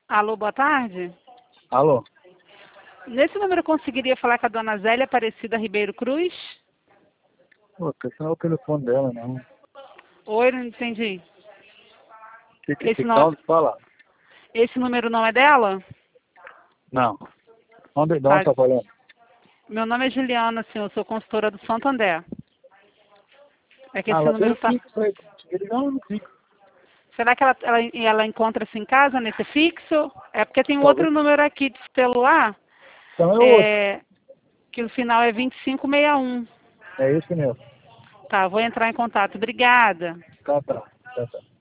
Alô, boa tarde. Alô? Nesse número eu conseguiria falar com a dona Zélia Aparecida Ribeiro Cruz? Pô, esse não é o telefone dela, não. Oi, não entendi. Que causa fala? Esse número não é dela? Não. De onde Tá. tá falando? Meu nome é Juliana, senhor. Eu sou consultora do Santander. É que esse Ela tem número tá... fixo aí. Ele não no fixo. Será que ela encontra-se em casa, nesse fixo? É porque tem um Talvez. outro número aqui de celular, Então é outro. que o final é 2561. É esse mesmo. Tá, vou entrar em contato. Obrigada. Tá.